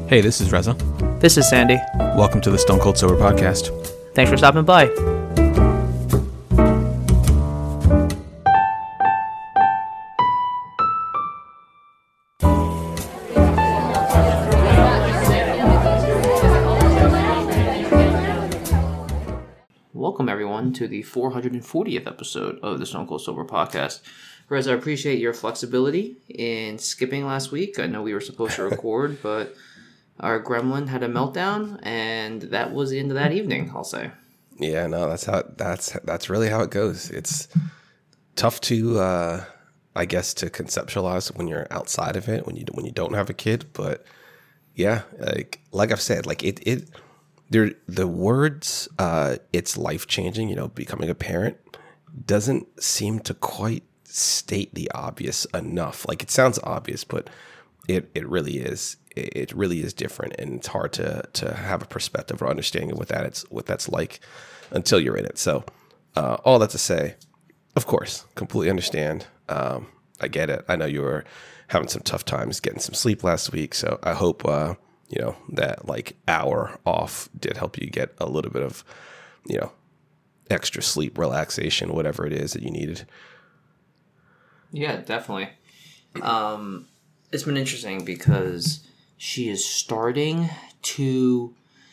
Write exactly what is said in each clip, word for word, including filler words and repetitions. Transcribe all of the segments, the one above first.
Hey, this is Reza. This is Sandy. Welcome to the Stone Cold Sober Podcast. Thanks for stopping by. Welcome, everyone, to the four hundred fortieth episode of the Stone Cold Sober Podcast. Reza, I appreciate your flexibility in skipping last week. I know we were supposed to record, but our gremlin had a meltdown, and that was the end of that evening, I'll say. Yeah, no, that's how that's that's really how it goes. It's tough to, uh, I guess, to conceptualize when you're outside of it, when you when you don't have a kid. But yeah, like like I've said, like it it there the words, uh, it's life changing. You know, becoming a parent doesn't seem to quite state the obvious enough. Like it sounds obvious, but it it really is. It really is different, and it's hard to to have a perspective or understanding of what that it's what that's like until you're in it. So, uh, all that to say, of course, completely understand. Um, I get it. I know you were having some tough times getting some sleep last week, so I hope uh, you know that like hour off did help you get a little bit of you know extra sleep, relaxation, whatever it is that you needed. Yeah, definitely. Um, it's been interesting because she is starting to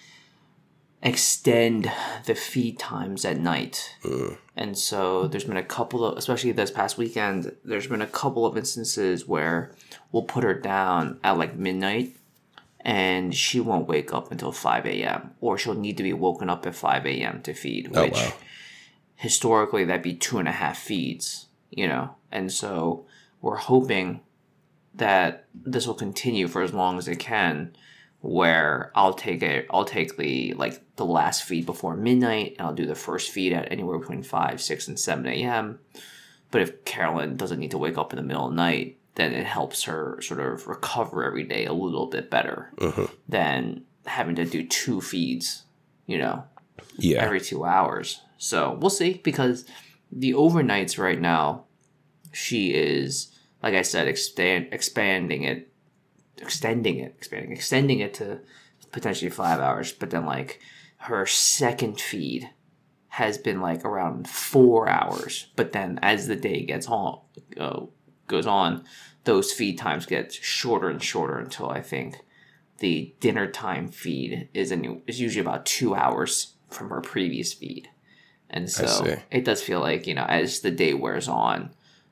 extend the feed times at night. Mm. And so there's been a couple of, especially this past weekend, there's been a couple of instances where we'll put her down at like midnight and she won't wake up until five a.m. or she'll need to be woken up at five a.m. to feed, which oh, wow. historically that'd be two and a half feeds, you know? And so we're hoping that this will continue for as long as it can, where I'll take it, I'll take the, like, the last feed before midnight, and I'll do the first feed at anywhere between five, six, and seven a.m. But if Carolyn doesn't need to wake up in the middle of the night, then it helps her sort of recover every day a little bit better mm-hmm. than having to do two feeds, you know, yeah. every two hours. So we'll see, because the overnights right now, she is, like I said, expand, expanding it, extending it, expanding, extending it to potentially five hours. But then, like, her second feed has been like around four hours. But then, as the day gets on, uh, goes on, those feed times get shorter and shorter until I think the dinner time feed is a new, is usually about two hours from her previous feed. And so it does feel like, you know, as the day wears on,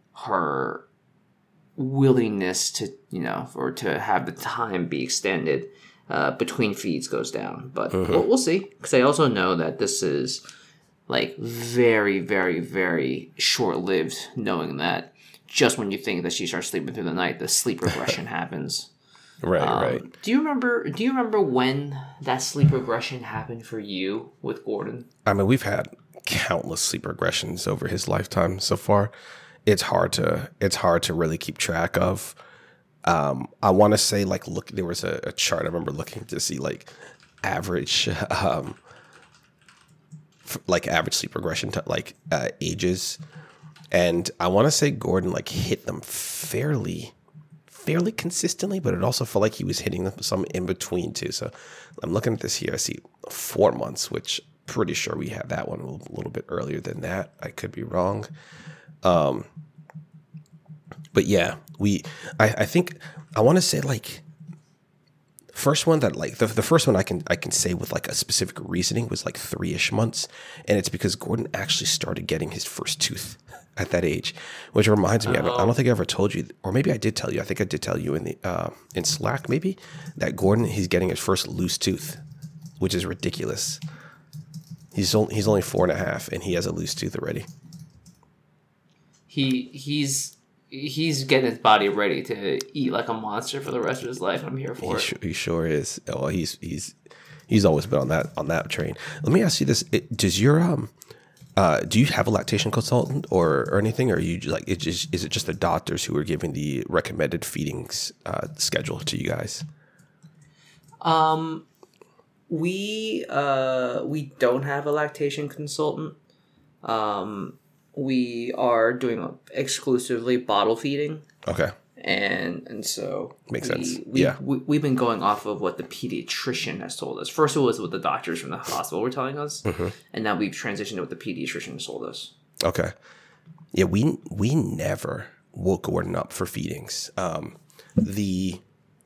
her willingness to, you know, or to have the time be extended uh, between feeds goes down. But mm-hmm. we'll, we'll see. Because I also know that this is, like, very, very, very short-lived, knowing that just when you think that she starts sleeping through the night, the sleep regression happens. Right, um, right. Do you remember, do you remember when that sleep regression happened for you with Gordon? I mean, we've had countless sleep regressions over his lifetime so far. It's hard to it's hard to really keep track of. Um, I want to say like look, there was a, a chart I remember looking to see like average, um, f- like average sleep regression to like uh, ages, and I want to say Gordon like hit them fairly, fairly consistently, but it also felt like he was hitting them some in between too. So I'm looking at this here. I see four months, which pretty sure we had that one a little, little bit earlier than that. I could be wrong. Um, but yeah, we, I, I think I want to say like first one that like the, the first one I can, I can say with like a specific reasoning was like three-ish months. And it's because Gordon actually started getting his first tooth at that age, which reminds me, oh. I, don't, I don't think I ever told you, or maybe I did tell you, I think I did tell you in the, uh, in Slack maybe, that Gordon, he's getting his first loose tooth, which is ridiculous. He's only, he's only four and a half and he has a loose tooth already. He he's he's getting his body ready to eat like a monster for the rest of his life. I'm here for he it. Sure, he sure is. Oh, he's he's he's always been on that on that train. Let me ask you this: it, Does your um uh do you have a lactation consultant or, or anything, or are you like it just is it just the doctors who are giving the recommended feedings uh, schedule to you guys? Um, we uh we don't have a lactation consultant. Um. We are doing exclusively bottle feeding. Okay. And and so Makes we, sense. We, Yeah. we, we've been going off of what the pediatrician has told us. First, it was what the doctors from the hospital were telling us, Mm-hmm. and now we've transitioned to what the pediatrician has told us. Okay. Yeah, we we never woke Gordon up for feedings. Um, the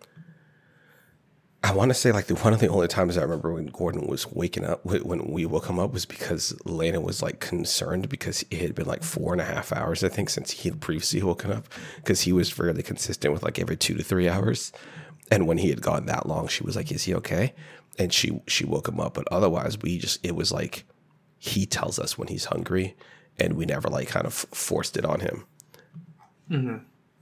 I want to say like the one of the only times I remember when Gordon was waking up when we woke him up was because Lena was like concerned because it had been like four and a half hours I think since he had previously woken up, because he was fairly consistent with like every two to three hours, and when he had gone that long, she was like, "Is he okay?" And she she woke him up, but otherwise we just it was like he tells us when he's hungry, and we never like kind of forced it on him. Mm-hmm.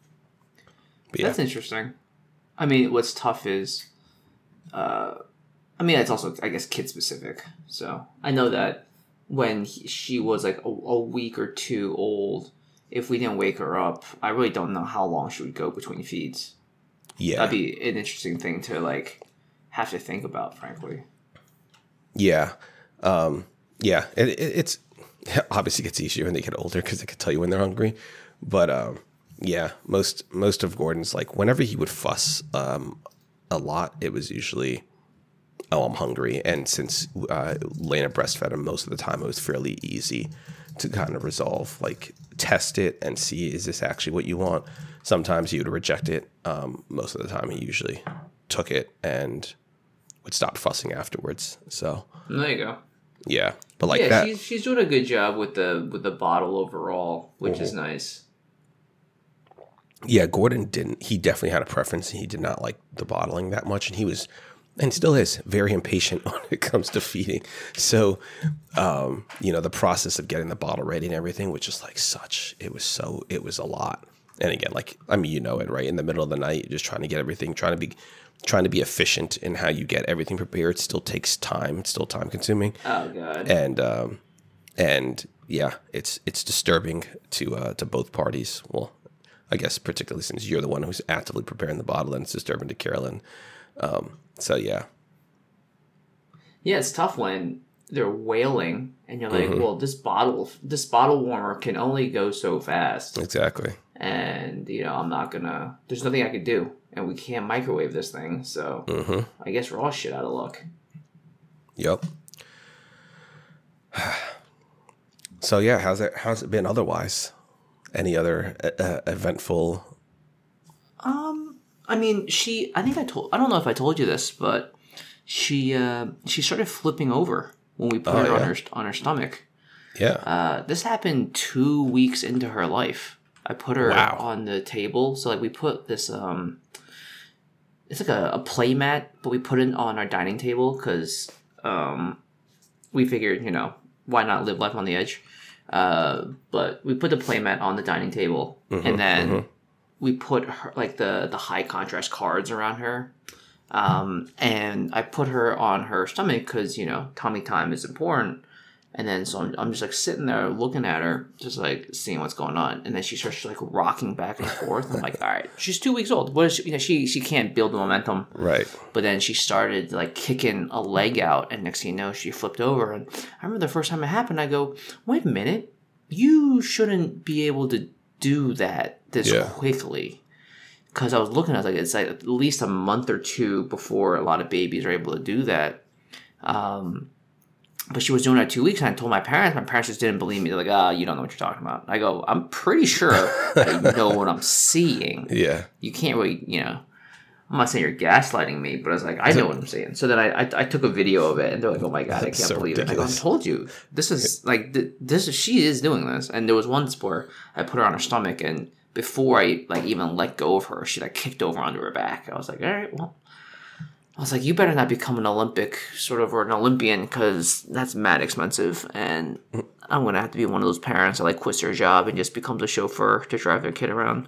But yeah. That's interesting. I mean, what's tough is. Uh, I mean, it's also, I guess, kid specific. So I know that when he, she was like a, a week or two old, if we didn't wake her up, I really don't know how long she would go between feeds. Yeah, That'd be an interesting thing to like have to think about, frankly. Yeah, um, yeah. It, it, it's it obviously gets easier when they get older because they can tell you when they're hungry. But um, yeah, most most of Gordon's like whenever he would fuss. Um, a lot, it was usually, oh, I'm hungry. And since uh, Lena breastfed him most of the time, it was fairly easy to kind of resolve, like test it and see, is this actually what you want? Sometimes he would reject it. Um, most of the time he usually took it and would stop fussing afterwards. So there you go. Yeah. But like yeah, that. she's, she's doing a good job with the with the bottle overall, which mm-hmm. is nice. Yeah, Gordon didn't. He definitely had a preference. He did not like the bottling that much, and he was, and still is, very impatient when it comes to feeding. So, um, you know, the process of getting the bottle ready and everything was just like such. It was so. It was a lot. And again, like I mean, you know it, right? In the middle of the night, just trying to get everything, trying to be, trying to be efficient in how you get everything prepared. Still takes time. It's still time consuming. Oh God. And um, and yeah, it's it's disturbing to uh, to both parties. Well. I guess particularly since you're the one who's actively preparing the bottle, and it's disturbing to Carolyn. Um, so yeah, yeah, it's tough when they're wailing, and you're like, mm-hmm. "Well, this bottle, this bottle warmer can only go so fast." Exactly. And you know, I'm not gonna. There's nothing I could do, and we can't microwave this thing. So mm-hmm. I guess we're all shit out of luck. Yep. So yeah, how's it? How's it been otherwise? Any other uh, eventful? Um, I mean, she. I think I told. I don't know if I told you this, but she. Uh, she started flipping over when we put oh, her yeah. on her on her stomach. Yeah. Uh, this happened two weeks into her life. I put her wow. on the table, so like we put this. Um, it's like a, a play mat, but we put it on our dining table because um, we figured, you know, why not live life on the edge. Uh, but we put the playmat on the dining table, mm-hmm, and then mm-hmm. we put her like the the high contrast cards around her, um, and I put her on her stomach because you know tummy time is important. And then so I'm, I'm just like sitting there looking at her, just like seeing what's going on, and then she starts like rocking back and forth. I'm like, all right, she's two weeks old. What is she? You know, she she can't build the momentum, right? But then she started like kicking a leg out, and next thing you know, she flipped over. And I remember the first time it happened, I go, wait a minute, you shouldn't be able to do that this yeah. quickly. Because I was looking, I was like, it's like at least a month or two before a lot of babies are able to do that. Um. But she was doing it two weeks, and I told my parents. My parents just didn't believe me. They're like, ah, oh, you don't know what you're talking about. I go, I'm pretty sure I know what I'm seeing. Yeah. You can't really, you know, I'm not saying you're gaslighting me, but I was like, I know what I'm saying. So then I, I, I took a video of it, and they're like, oh my God, I can't so believe ridiculous. it. I, go, I told you. This is, like, th- this is, she is doing this. And there was once where I put her on her stomach, and before I, like, even let go of her, she, like, kicked over onto her back. I was like, all right, well. I was like, you better not become an Olympic sort of or an Olympian because that's mad expensive. And I'm going to have to be one of those parents that like quits their job and just becomes a chauffeur to drive their kid around.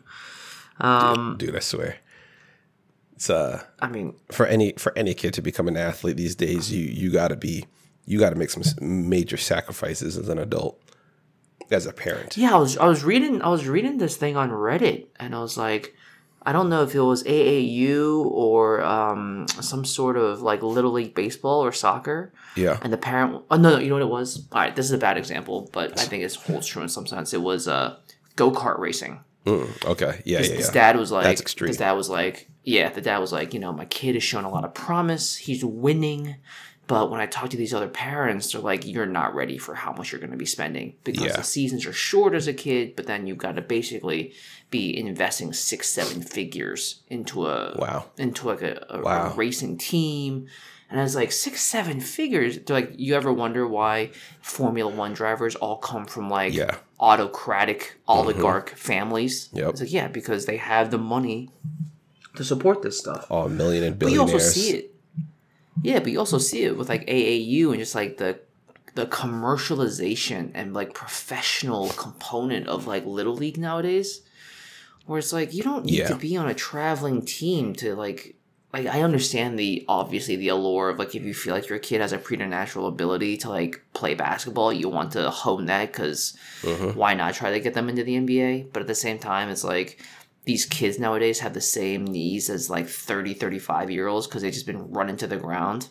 Um, dude, dude, I swear. It's uh I mean, for any for any kid to become an athlete these days, you you got to be you got to make some major sacrifices as an adult, as a parent. Yeah, I was I was reading I was reading this thing on Reddit, and I was like, I don't know if it was A A U or um, some sort of like Little League baseball or soccer. Yeah. And the parent, oh no, no, you know what it was? All right, this is a bad example, but I think it holds true in some sense. It was uh, go-kart racing. Mm, okay. Yeah, his, yeah, yeah. his dad was like, That's extreme. His dad was like, yeah, the dad was like, you know, my kid has shown a lot of promise. He's winning. But when I talk to these other parents, they're like, you're not ready for how much you're going to be spending because Yeah. the seasons are short as a kid, but then you've got to basically be investing six, seven figures into a Wow. into like a, a, Wow. a racing team. And I was like, six, seven figures? They're like, you ever wonder why Formula One drivers all come from like Yeah. autocratic oligarch families? Yep. It's like, yeah, because they have the money to support this stuff. All million and But you billionaires. also see it. Yeah, but you also see it with like A A U and just like the the commercialization and like professional component of like Little League nowadays, where it's like you don't need Yeah. to be on a traveling team to like like I understand the obviously the allure of like if you feel like your kid has a preternatural ability to like play basketball, you want to hone that because Mm-hmm. why not try to get them into the N B A? But at the same time, it's like these kids nowadays have the same knees as like thirty, thirty-five year olds because they've just been run into the ground.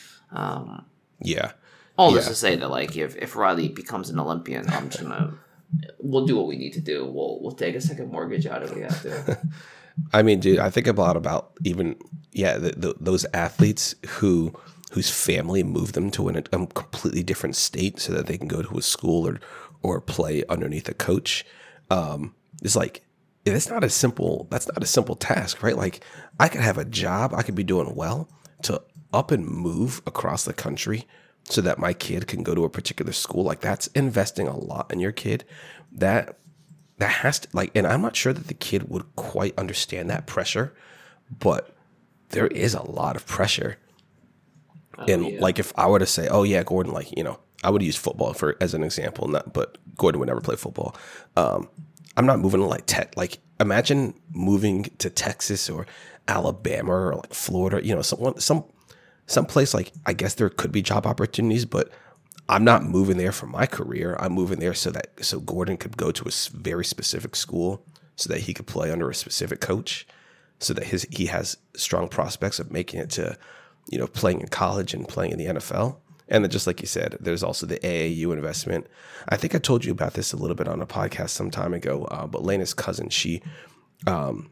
Um, Yeah. all this Yeah. to say that like if, if Riley becomes an Olympian, I'm just gonna we'll do what we need to do. We'll we'll take a second mortgage out if we have to. I mean, dude, I think a lot about even yeah, the, the, those athletes who whose family moved them to an, a completely different state so that they can go to a school or or play underneath a coach. Um, it's like it's not a simple. That's not a simple task, right? Like I could have a job, I could be doing well to up and move across the country so that my kid can go to a particular school. Like that's investing a lot in your kid. That that has to like, and I'm not sure that the kid would quite understand that pressure, but there is a lot of pressure. And yeah. like, if I were to say, oh yeah, Gordon, like, you know, I would use football for as an example, not, but Gordon would never play football. Um, I'm not moving to like tech. Like, imagine moving to Texas or Alabama or like Florida, you know, some, some, some place like, I guess there could be job opportunities, but I'm not moving there for my career. I'm moving there so that so Gordon could go to a s- very specific school so that he could play under a specific coach, so that his he has strong prospects of making it to, you know, playing in college and playing in the N F L. And then just like you said, there's also the A A U investment. I think I told you about this a little bit on a podcast some time ago, uh, but Lena's cousin, she um,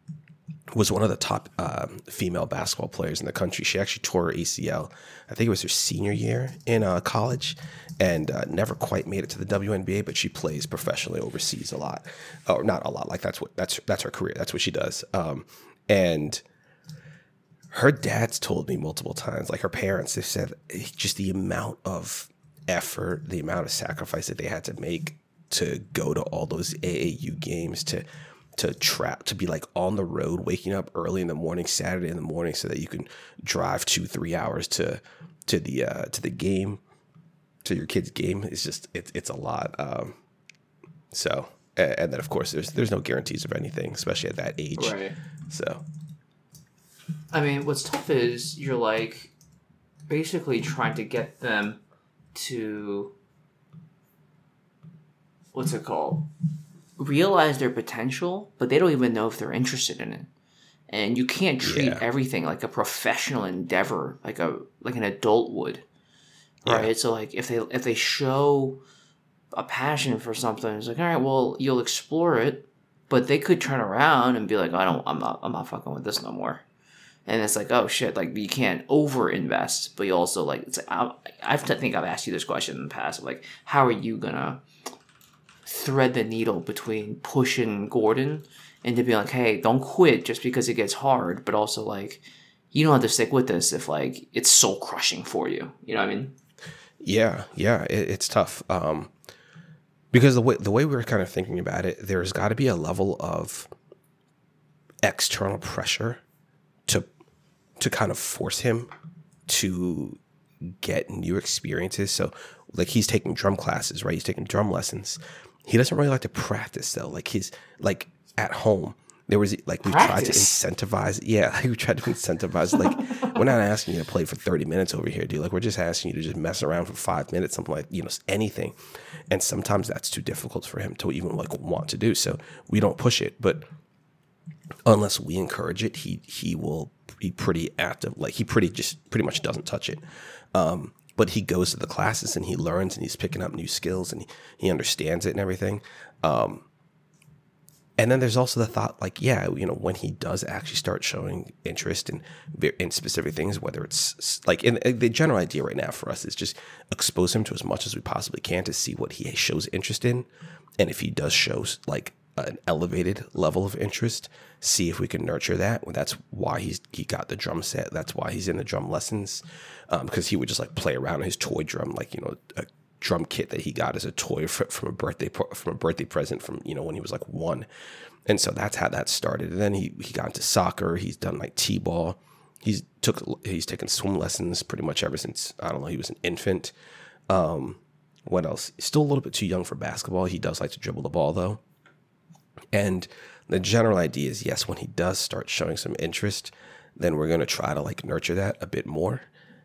was one of the top um, female basketball players in the country. She actually tore her A C L. I think it was her senior year in uh, college, and uh, never quite made it to the W N B A. But she plays professionally overseas a lot, or not a lot. Like that's what that's that's her career. That's what she does. Um, and her dad's told me multiple times, like her parents, they've said just the amount of effort, the amount of sacrifice that they had to make to go to all those A A U games, to to trap, to be like on the road, waking up early in the morning, Saturday in the morning, so that you can drive two, three hours to to the uh, to the game, to your kid's game. It's just it's it's a lot. Um, so and, and then of course there's there's no guarantees of anything, especially at that age. Right. So I mean, what's tough is you're like basically trying to get them to what's it called? Realize their potential, but they don't even know if they're interested in it. And you can't treat Yeah. everything like a professional endeavor, like a like an adult would. Right? Yeah. So like if they if they show a passion for something, it's like, all right, well, you'll explore it, but they could turn around and be like, I don't I'm not I'm not fucking with this no more. And it's like, oh shit, like you can't over invest, but you also like it's like I I think I've asked you this question in the past, like how are you gonna thread the needle between pushing Gordon and to be like, hey, don't quit just because it gets hard, but also like you don't have to stick with this if like it's soul crushing for you. You know what I mean? yeah, yeah, it, it's tough. Um, because the way the way we were kind of thinking about it, there's got to be a level of external pressure to to kind of force him to get new experiences. So like he's taking drum classes, right? He's taking drum lessons. He doesn't really like to practice though. Like he's like at home. There was like we tried to Practice? incentivize. Yeah, like we tried to incentivize. Like we're not asking you to play for thirty minutes over here, dude. Like we're just asking you to just mess around for five minutes, something like, you know, anything. And sometimes that's too difficult for him to even like want to do. So we don't push it. But unless we encourage it, he he will be pretty active. Like he pretty just pretty much doesn't touch it. Um, but he goes to the classes and he learns and he's picking up new skills and he, he understands it and everything. Um, And then there's also the thought, like, yeah, you know, when he does actually start showing interest in in specific things, whether it's like, in the general idea right now for us is just expose him to as much as we possibly can to see what he shows interest in, and if he does show like an elevated level of interest, see if we can nurture that. Well, that's why he's he got the drum set. That's why he's in the drum lessons, because um, he would just like play around on his toy drum, like, you know, a drum kit that he got as a toy for, from a birthday from a birthday present from, you know, when he was like one. And so that's how that started. And then he he got into soccer. He's done like t-ball. He's took he's taken swim lessons pretty much ever since, I don't know, he was an infant. Um, what else? He's still a little bit too young for basketball. He does like to dribble the ball though. And the general idea is, yes, when he does start showing some interest, then we're going to try to like nurture that a bit more.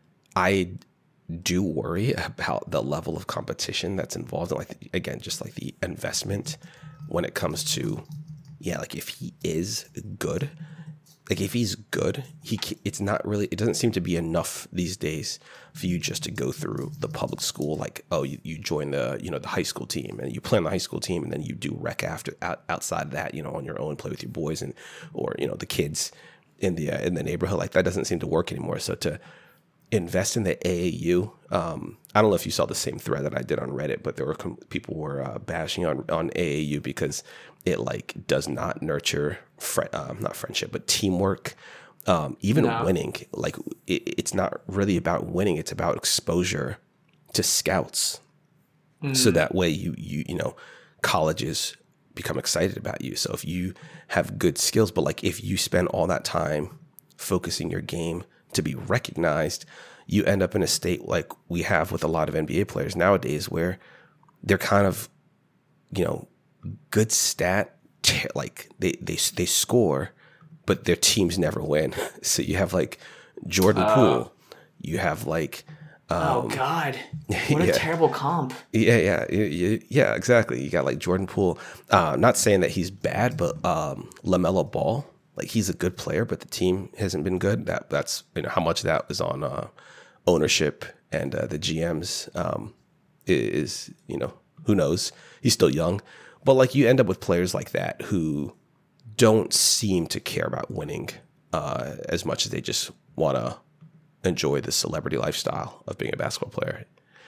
I do worry about the level of competition that's involved in, like, again, just like the investment when it comes to, yeah, like if he is good, like if he's good, he it's not really, it doesn't seem to be enough these days for you just to go through the public school. Like, oh, you, you join the, you know, the high school team and you play on the high school team and then you do rec after out, outside that, you know, on your own, play with your boys and, or, you know, the kids in the, uh, in the neighborhood. Like that doesn't seem to work anymore. So to invest in the A A U, um, I don't know if you saw the same thread that I did on Reddit, but there were com- people were uh, bashing on, on A A U because it like does not nurture fr- uh, not friendship, but teamwork, um, even no. winning. Like it, it's not really about winning; it's about exposure to scouts. Mm. So that way, you you you know, colleges become excited about you. So if you have good skills, but like if you spend all that time focusing your game to be recognized, you end up in a state like we have with a lot of N B A players nowadays, where they're kind of, you know, good stat, like they they they score, but their teams never win. So you have like Jordan uh, Poole, you have like um, oh god, what a yeah, terrible comp. Yeah, yeah, yeah, yeah, exactly. You got like Jordan Poole. Uh, not saying that he's bad, but um, LaMelo Ball, like he's a good player, but the team hasn't been good. That that's, you know, how much of that was on uh, ownership and uh, the G Ms um, is, you know, who knows? He's still young. But like you end up with players like that who don't seem to care about winning uh, as much as they just want to enjoy the celebrity lifestyle of being a basketball player.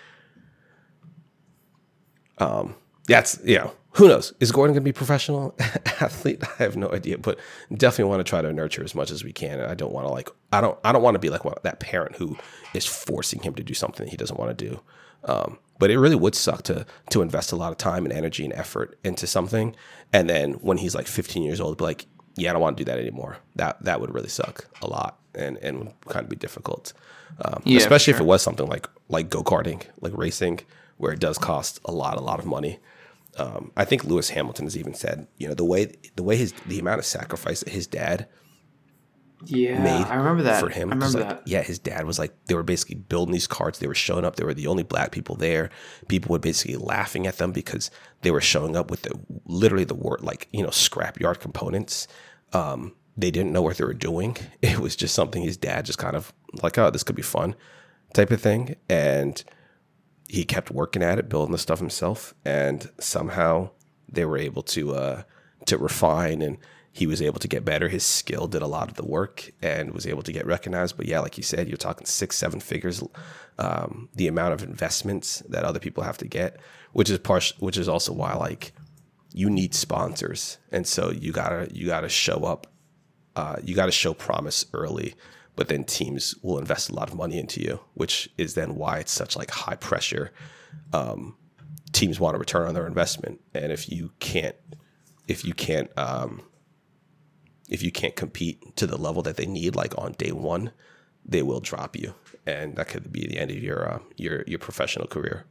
Um, that's, you know, who knows? Is Gordon going to be a professional athlete? I have no idea, but definitely want to try to nurture as much as we can. And I don't want to like, I don't, I don't want to be like that parent who is forcing him to do something that he doesn't want to do. Um, but it really would suck to to invest a lot of time and energy and effort into something, and then when he's like fifteen years old, be like, yeah, I don't want to do that anymore. That that would really suck a lot, and and would kind of be difficult, um, yeah, especially sure. if it was something like like go-karting, like racing, where it does cost a lot, a lot of money. Um, I think Lewis Hamilton has even said, you know, the way the way his the amount of sacrifice that his dad yeah, made I remember that for him. I remember like, that. Yeah, his dad was like, they were basically building these carts. They were showing up. They were the only black people there. People were basically laughing at them because they were showing up with the literally the word like, you know, scrapyard components. Um, they didn't know what they were doing. It was just something his dad just kind of like, oh, this could be fun type of thing. And he kept working at it, building the stuff himself. And somehow they were able to uh, to refine, and he was able to get better. His skill did a lot of the work and was able to get recognized. But yeah, like you said, you're talking six, seven figures, um, the amount of investments that other people have to get, which is part, which is also why like you need sponsors. And so you gotta, you gotta show up, uh, you gotta show promise early, but then teams will invest a lot of money into you, which is then why it's such like high pressure. Um, teams want to return on their investment. And if you can't, if you can't, um, if you can't compete to the level that they need, like on day one, they will drop you, and that could be the end of your uh, your your professional career.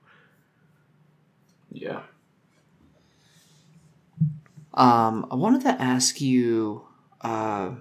Yeah. Um, I wanted to ask you, uh,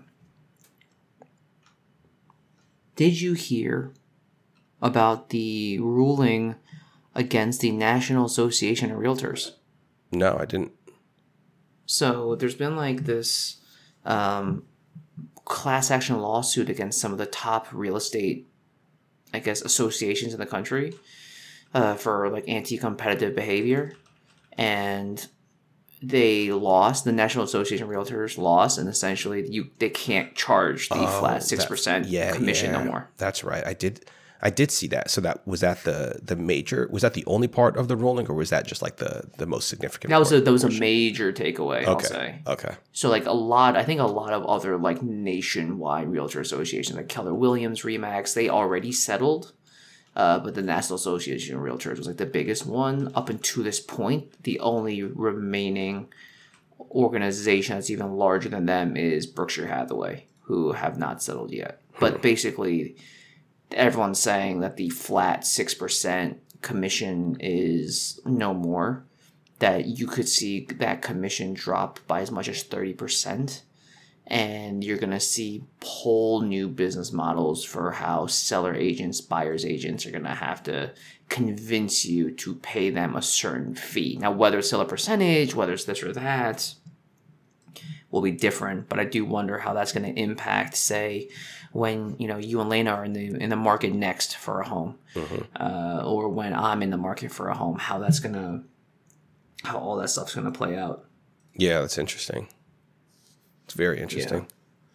did you hear about the ruling against the National Association of Realtors? No, I didn't. So there's been like this um, class action lawsuit against some of the top real estate, I guess, associations in the country uh, for like anti-competitive behavior. And they lost. The National Association of Realtors lost, and essentially you they can't charge the Oh, flat six percent yeah, commission yeah. no more. That's right. I did. I did see that. So that was that the the major. Was that the only part of the ruling, or was that just like the the most significant? That was part? a that was a major takeaway. I'll Okay. say. Okay. So like a lot, I think a lot of other like nationwide realtor associations, like Keller Williams, Remax, they already settled. Uh, but the National Association of Realtors was like the biggest one up until this point. The only remaining organization that's even larger than them is Berkshire Hathaway, who have not settled yet. But basically, everyone's saying that the flat six percent commission is no more, that you could see that commission drop by as much as thirty percent. And you're going to see whole new business models for how seller agents, buyer's agents are going to have to convince you to pay them a certain fee. Now, whether it's still a percentage, whether it's this or that, will be different. But I do wonder how that's going to impact, say, when you know you and Lena are in the in the market next for a home, mm-hmm. uh, or when I'm in the market for a home, how that's going to, how all that stuff's going to play out. Yeah, that's interesting. It's very interesting. Yeah.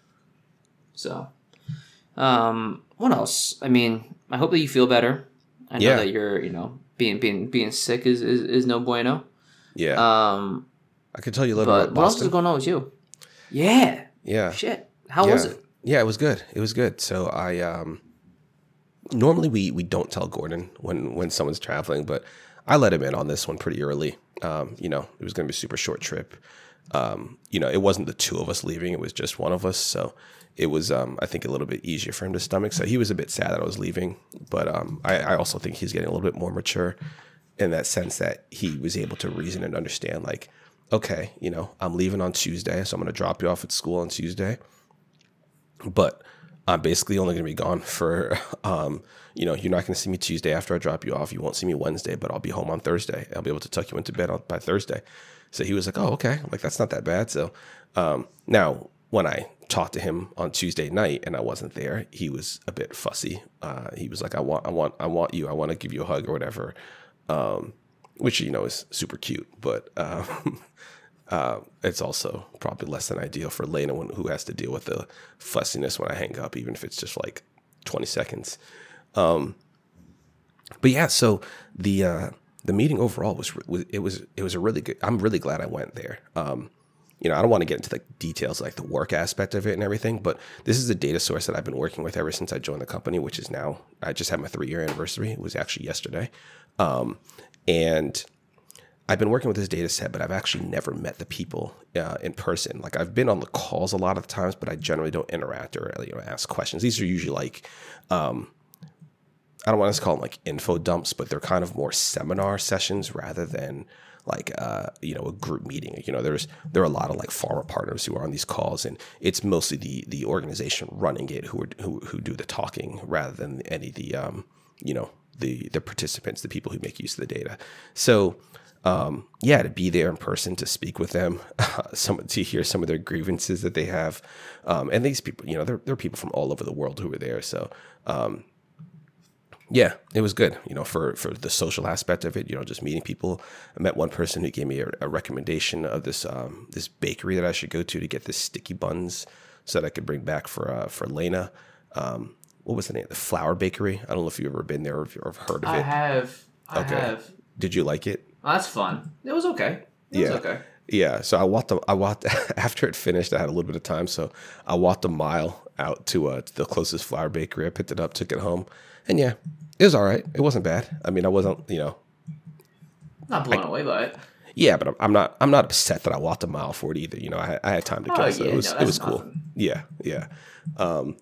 So, um, what else? I mean, I hope that you feel better. I know Yeah. that you're, you know, being being being sick is is, is no bueno. Yeah. Um, I can tell you a little but bit about what else is Boston. going on with you? Yeah. Yeah. Shit. How yeah. was it? Yeah, it was good. It was good. So I um normally we we don't tell Gordon when when someone's traveling, but I let him in on this one pretty early. Um, you know, it was going to be a super short trip. Um, you know, it wasn't the two of us leaving; it was just one of us. So it was, um, I think, a little bit easier for him to stomach. So he was a bit sad that I was leaving, but um, I, I also think he's getting a little bit more mature in that sense that he was able to reason and understand, like, okay, you know, I'm leaving on Tuesday, so I'm going to drop you off at school on Tuesday, but I'm basically only going to be gone for, um, you know, you're not going to see me Tuesday after I drop you off. You won't see me Wednesday, but I'll be home on Thursday. I'll be able to tuck you into bed on, by Thursday. So he was like, oh, okay. Like, that's not that bad. So um, now when I talked to him on Tuesday night and I wasn't there, he was a bit fussy. Uh, he was like, I want, I want, I want you. I want to give you a hug or whatever, um, which, you know, is super cute. But um, uh, it's also probably less than ideal for Lena, when, who has to deal with the fussiness when I hang up, even if it's just like twenty seconds. Um, but yeah, so the uh, the meeting overall was, was it was it was a really good. I'm really glad I went there. Um, you know, I don't want to get into the details like the work aspect of it and everything, but this is a data source that I've been working with ever since I joined the company, which is now I just had my three year anniversary. It was actually yesterday, um, and I've been working with this data set, but I've actually never met the people uh, in person. Like, I've been on the calls a lot of times, but I generally don't interact or, you know, ask questions. These are usually like, um, I don't want to call them like info dumps, but they're kind of more seminar sessions rather than like, uh, you know, a group meeting. You know, there's, there are a lot of like pharma partners who are on these calls, and it's mostly the, the organization running it who are, who, who do the talking rather than any of the, um, you know, the, the participants, the people who make use of the data. So, Um, yeah, to be there in person, to speak with them, uh, some to hear some of their grievances that they have, um, and these people, you know, they're they're people from all over the world who were there. So, um, yeah, it was good, you know, for for the social aspect of it. You know, just meeting people. I met one person who gave me a, a recommendation of this um, this bakery that I should go to to get this sticky buns so that I could bring back for uh, for Lena. Um, what was the name? The Flour Bakery. I don't know if you've ever been there or, or heard of it. I have. I Okay. have. Did you like it? Oh, that's fun. It was okay. It Yeah. was okay. Yeah, so I walked. The, I walked after it finished. I had a little bit of time, so I walked a mile out to, uh, to the closest flour bakery. I picked it up, took it home, and yeah, it was all right. It wasn't bad. I mean, I wasn't, you know, Not blown away by it. yeah, but I'm, I'm not. I'm not upset that I walked a mile for it either. You know, I, I had time to Oh, kill, so yeah, it was no, it that's was cool. nothing. Yeah, yeah. Um,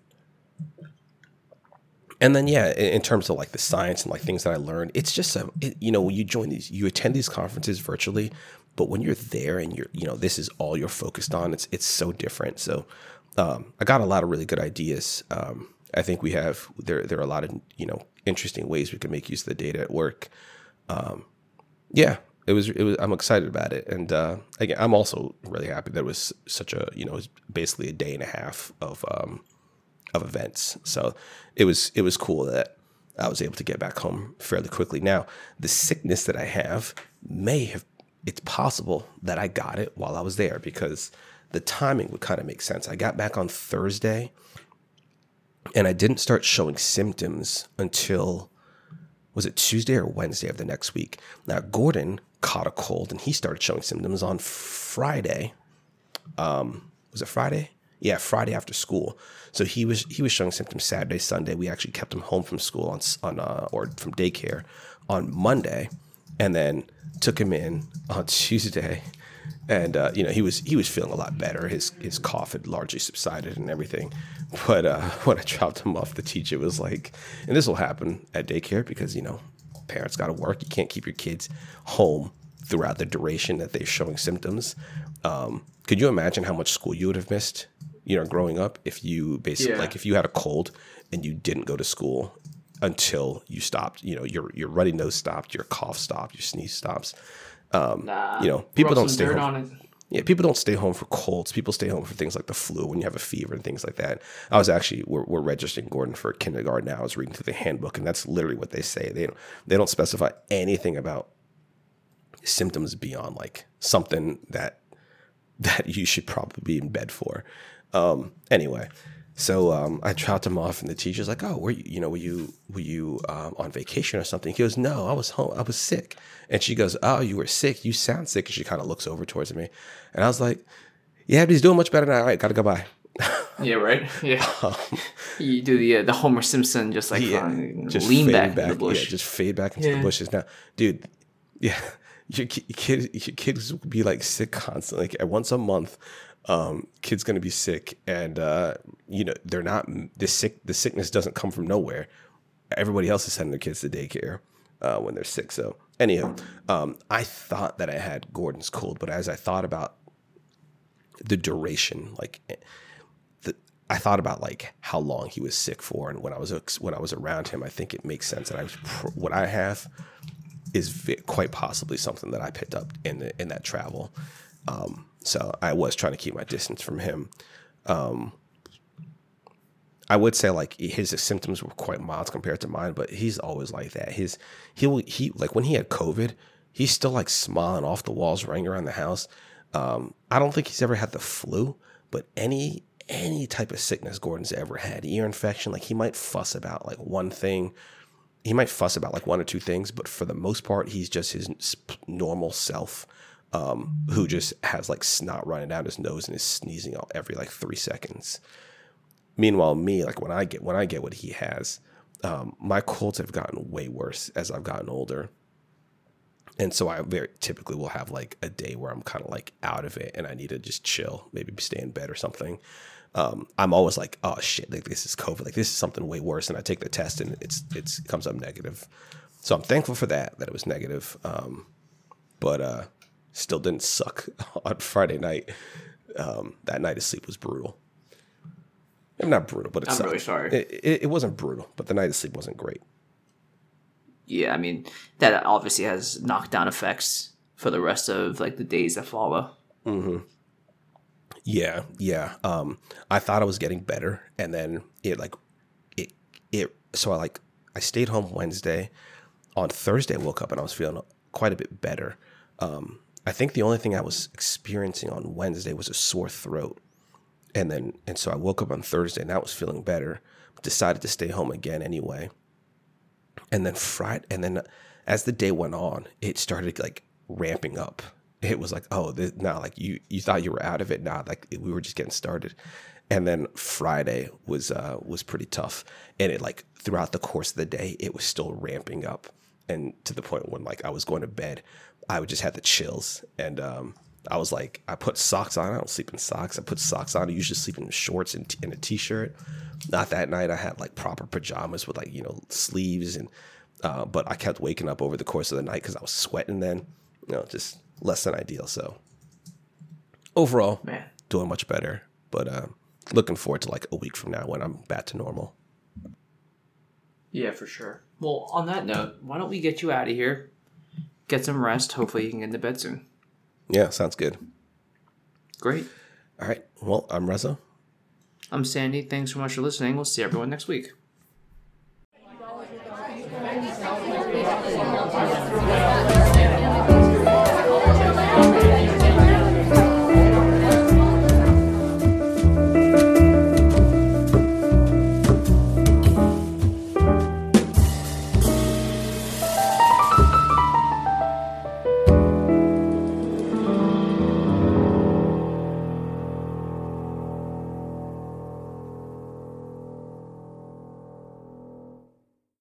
and then yeah, in, in terms of like the science and like things that I learned, it's just a, it, you know, when you join these, you attend these conferences virtually, but when you're there and you're, you know, this is all you're focused on, it's it's so different. So um, I got a lot of really good ideas. Um, I think we have there there are a lot of, you know, interesting ways we can make use of the data at work. Um, yeah, it was it was I'm excited about it, and uh, again, I'm also really happy that it was such a, you know, it was basically a day and a half of um, of events. So it was it was cool that I was able to get back home fairly quickly. Now, the sickness that I have may have it's possible that I got it while I was there because the timing would kind of make sense. I got back on Thursday and I didn't start showing symptoms until, was it Tuesday or Wednesday of the next week? Now, Gordon caught a cold and he started showing symptoms on Friday. Um, was it Friday? Yeah, Friday after school. So he was he was showing symptoms Saturday, Sunday. We actually kept him home from school on on uh, or from daycare on Monday, and then took him in on Tuesday. And uh, you know he was he was feeling a lot better. His his cough had largely subsided and everything. But uh, when I dropped him off, the teacher was like, and this will happen at daycare because you know parents got to work. You can't keep your kids home throughout the duration that they're showing symptoms. Um, could you imagine how much school you would have missed, you know, growing up if you basically, yeah. like if you had a cold and you didn't go to school until you stopped, you know, your, your runny nose stopped, your cough stopped, your sneeze stops. Um, nah, you know, people don't stay home. On it. Yeah, people don't stay home for colds. People stay home for things like the flu when you have a fever and things like that. I was actually, we're, we're registering Gordon for kindergarten now. I was reading through the handbook and that's literally what they say. They don't, they don't specify anything about symptoms beyond like something that that you should probably be in bed for. Um, anyway, so um, I dropped him off, and the teacher's like, "Oh, were you, you know, were you were you um, on vacation or something?" He goes, "No, I was home. I was sick." And she goes, "Oh, you were sick. You sound sick." And she kind of looks over towards me, and I was like, "Yeah, but he's doing much better now. All right, gotta go bye." Yeah, right. Yeah, um, you do the uh, the Homer Simpson, just like yeah, uh, just lean back, back in the bush, yeah, just fade back into yeah. the bushes. Now, dude, yeah. Your kid, your kids will be like sick constantly. Like once a month, um, kid's gonna be sick, and uh, you know they're not. The sick, the sickness doesn't come from nowhere. Everybody else is sending their kids to daycare uh, when they're sick. So, anyhow, um, I thought that I had Gordon's cold, but as I thought about the duration, like the, I thought about like how long he was sick for, and when I was when I was around him, I think it makes sense. And I was what I have. Is vi- quite possibly something that I picked up in the, in that travel. Um, so I was trying to keep my distance from him. Um, I would say like his symptoms were quite mild compared to mine, but he's always like that. His he will he like when he had COVID, he's still like smiling off the walls, running around the house. Um, I don't think he's ever had the flu, but any any type of sickness Gordon's ever had, ear infection, like he might fuss about like one thing. He might fuss about like one or two things, but for the most part, he's just his normal self, um, who just has like snot running down his nose and is sneezing out every like three seconds. Meanwhile, me, like when I get when I get what he has, um, my colds have gotten way worse as I've gotten older, and so I very typically will have like a day where I'm kind of like out of it and I need to just chill, maybe stay in bed or something. Um, I'm always like, oh shit, like this is COVID, like this is something way worse. And I take the test and it's, it's, it comes up negative. So I'm thankful for that, that it was negative. Um, but, uh, still didn't suck on Friday night. Um, that night of sleep was brutal. I'm not brutal, but it I'm sucked. really sorry. It, it, it wasn't brutal, but the night of sleep wasn't great. Yeah. I mean, that obviously has knockdown effects for the rest of like the days that follow. Mm-hmm. Yeah, yeah. Um, I thought I was getting better, and then it like it it. So I like I stayed home Wednesday. On Thursday, I woke up and I was feeling quite a bit better. Um, I think the only thing I was experiencing on Wednesday was a sore throat, and then and so I woke up on Thursday and I was feeling better. Decided to stay home again anyway, and then Friday, and then as the day went on, it started like ramping up. It was like, oh, this, now like you, you thought you were out of it. Now like we were just getting started. And then Friday was uh, was pretty tough. And it like throughout the course of the day, it was still ramping up. And to the point when like I was going to bed, I would just have the chills. And um, I was like, I put socks on. I don't sleep in socks. I put socks on. I usually sleep in shorts and, t- and a t-shirt. Not that night. I had like proper pajamas with like, you know, sleeves. and uh, But I kept waking up over the course of the night because I was sweating then. You know, just less than ideal. So overall, man, doing much better. But uh, looking forward to like a week from now when I'm back to normal. Yeah, for sure. Well, on that note, why don't we get you out of here? Get some rest. Hopefully you can get into bed soon. Yeah, sounds good. Great. All right. Well, I'm Reza. I'm Sandy. Thanks so much for listening. We'll see everyone next week. Yeah.